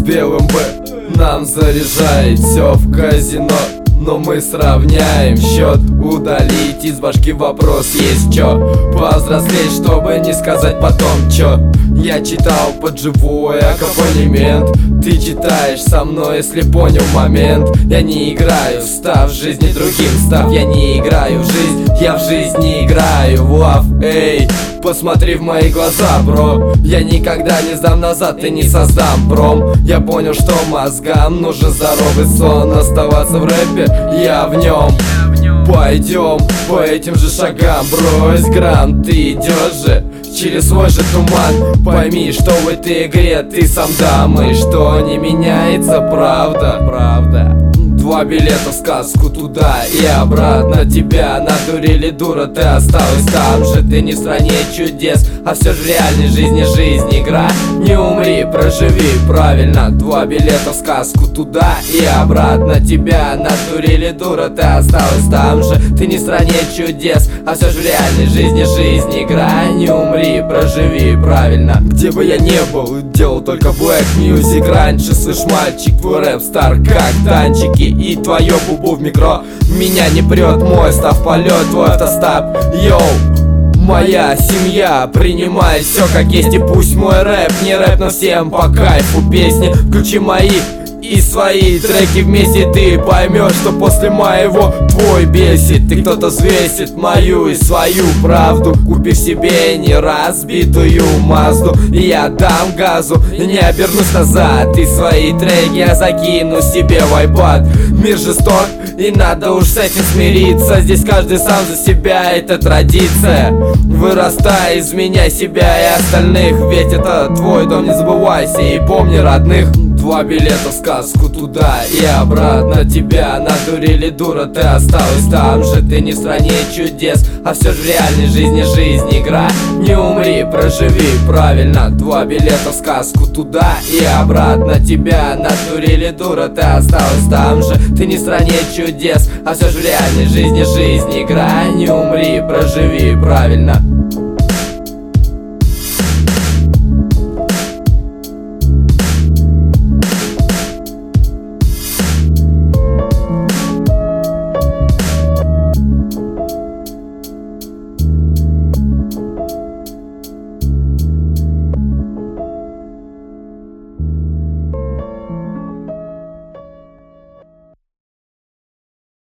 белым Б нам заряжает все в казино. Но мы сравняем счет, удалить из башки вопрос есть чё. Повзрослеть, чтобы не сказать потом чё. Я читал под живой аккомпанемент. Ты читаешь со мной, если понял момент. Я не играю, став в жизни другим, став. Я не играю в жизнь, я в жизни играю в лав. Эй, посмотри в мои глаза, бро. Я никогда не сдам назад и не создам пром. Я понял, что мозгам нужен здоровый сон. Оставаться в рэпе, я в нем. Пойдем по этим же шагам, брось грамм. Ты идешь же через свой же туман. Пойми, что в этой игре ты сам дам. И что не меняется, правда. 2 билета в сказку туда и обратно. Тебя надурили, дура, ты осталась там же. Ты не в стране чудес, а все же в реальной жизни жизнь игра. Не умри, проживи правильно. 2 билета в сказку туда и обратно. Тебя надурили, дура, ты осталась там же. Ты не в стране чудес, а все же в реальной жизни жизнь игра. Не умри, проживи правильно. Где бы я не был, делал только black music. Раньше, слышь, мальчик, твой рэп стар как танчики. И твое бубу в микро меня не прет, мой став полет, твой автостоп. Йоу, моя семья принимает все как есть. И пусть мой рэп не рэп, но всем по кайфу песни. Включи мои и свои треки вместе, ты поймешь, что после моего твой бесит. Ты кто-то взвесит мою и свою правду, купив себе не разбитую Мазду. И я дам газу, не обернусь назад. И свои треки я закину себе в iPad. Мир жесток, и надо уж с этим смириться. Здесь каждый сам за себя, это традиция. Вырастай, изменяй себя и остальных. Ведь это твой дом, не забывайся и помни родных. 2 билета в сказку туда и обратно. Тебя надурили, дура, ты осталась там же. Ты не в стране чудес, а все же в реальной жизни жизнь игра. Не умри, проживи правильно. 2 билета в сказку туда и обратно. Тебя надурили, дура, ты осталась там же. Ты не в стране чудес, а все же в реальной жизни жизнь игра. Не умри, проживи правильно.